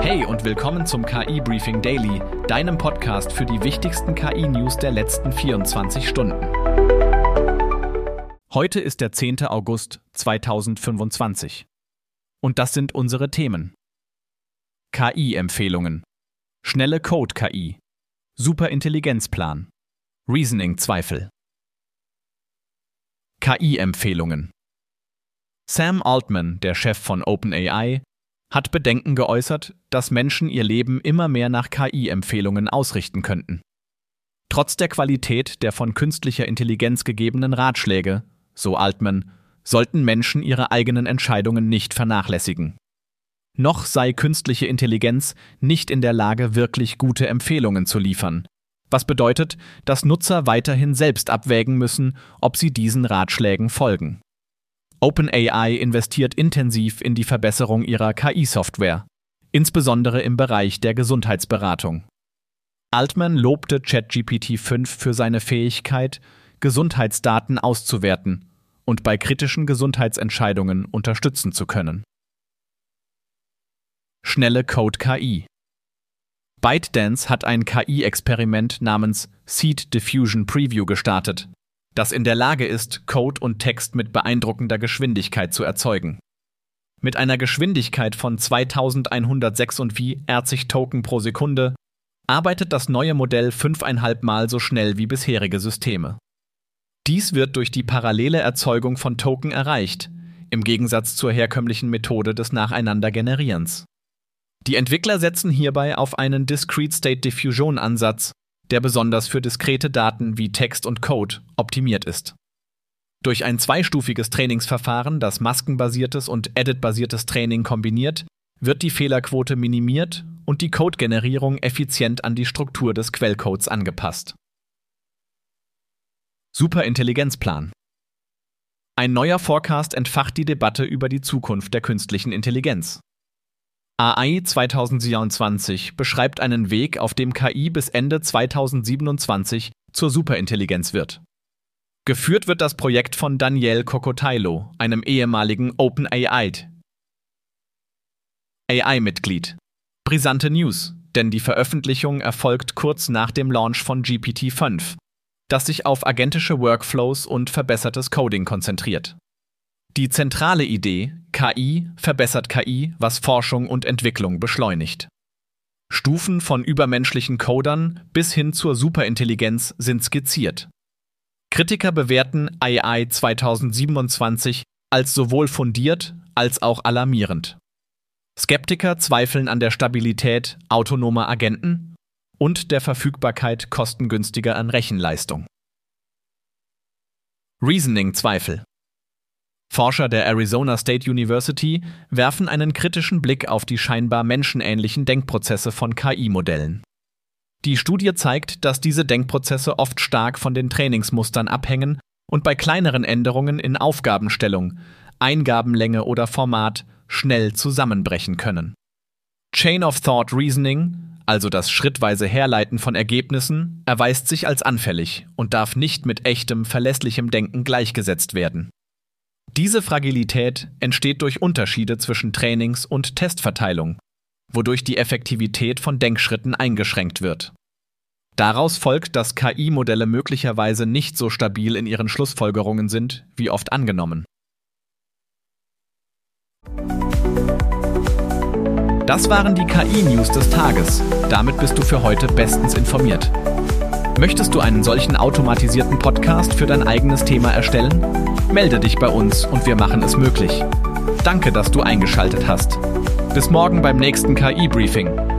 Hey und willkommen zum KI Briefing Daily, deinem Podcast für die wichtigsten KI-News der letzten 24 Stunden. Heute ist der 10. August 2025. Und das sind unsere Themen. KI-Empfehlungen. Schnelle Code-KI. Superintelligenzplan. Reasoning-Zweifel. KI-Empfehlungen. Sam Altman, der Chef von OpenAI, hat Bedenken geäußert, dass Menschen ihr Leben immer mehr nach KI-Empfehlungen ausrichten könnten. Trotz der Qualität der von künstlicher Intelligenz gegebenen Ratschläge, so Altman, sollten Menschen ihre eigenen Entscheidungen nicht vernachlässigen. Noch sei künstliche Intelligenz nicht in der Lage, wirklich gute Empfehlungen zu liefern, was bedeutet, dass Nutzer weiterhin selbst abwägen müssen, ob sie diesen Ratschlägen folgen. OpenAI investiert intensiv in die Verbesserung ihrer KI-Software, insbesondere im Bereich der Gesundheitsberatung. Altman lobte ChatGPT-5 für seine Fähigkeit, Gesundheitsdaten auszuwerten und bei kritischen Gesundheitsentscheidungen unterstützen zu können. Schnelle Code-KI. ByteDance hat ein KI-Experiment namens Seed Diffusion Preview gestartet, das in der Lage ist, Code und Text mit beeindruckender Geschwindigkeit zu erzeugen. Mit einer Geschwindigkeit von 2146 Token pro Sekunde arbeitet das neue Modell 5,5 Mal so schnell wie bisherige Systeme. Dies wird durch die parallele Erzeugung von Token erreicht, im Gegensatz zur herkömmlichen Methode des Nacheinandergenerierens. Die Entwickler setzen hierbei auf einen Discrete State Diffusion Ansatz, der besonders für diskrete Daten wie Text und Code optimiert ist. Durch ein zweistufiges Trainingsverfahren, das maskenbasiertes und editbasiertes Training kombiniert, wird die Fehlerquote minimiert und die Codegenerierung effizient an die Struktur des Quellcodes angepasst. Superintelligenzplan. Ein neuer Forecast entfacht die Debatte über die Zukunft der künstlichen Intelligenz. AI 2027 beschreibt einen Weg, auf dem KI bis Ende 2027 zur Superintelligenz wird. Geführt wird das Projekt von Daniel Kokotajlo, einem ehemaligen OpenAI-Mitglied. Brisante News, denn die Veröffentlichung erfolgt kurz nach dem Launch von GPT-5, das sich auf agentische Workflows und verbessertes Coding konzentriert. Die zentrale Idee, KI verbessert KI, was Forschung und Entwicklung beschleunigt. Stufen von übermenschlichen Codern bis hin zur Superintelligenz sind skizziert. Kritiker bewerten AI 2027 als sowohl fundiert als auch alarmierend. Skeptiker zweifeln an der Stabilität autonomer Agenten und der Verfügbarkeit kostengünstiger Rechenleistung. Reasoning-Zweifel. Forscher der Arizona State University werfen einen kritischen Blick auf die scheinbar menschenähnlichen Denkprozesse von KI-Modellen. Die Studie zeigt, dass diese Denkprozesse oft stark von den Trainingsmustern abhängen und bei kleineren Änderungen in Aufgabenstellung, Eingabenlänge oder Format schnell zusammenbrechen können. Chain-of-Thought Reasoning, also das schrittweise Herleiten von Ergebnissen, erweist sich als anfällig und darf nicht mit echtem, verlässlichem Denken gleichgesetzt werden. Diese Fragilität entsteht durch Unterschiede zwischen Trainings- und Testverteilung, wodurch die Effektivität von Denkschritten eingeschränkt wird. Daraus folgt, dass KI-Modelle möglicherweise nicht so stabil in ihren Schlussfolgerungen sind, wie oft angenommen. Das waren die KI-News des Tages. Damit bist du für heute bestens informiert. Möchtest du einen solchen automatisierten Podcast für dein eigenes Thema erstellen? Melde dich bei uns und wir machen es möglich. Danke, dass du eingeschaltet hast. Bis morgen beim nächsten KI-Briefing.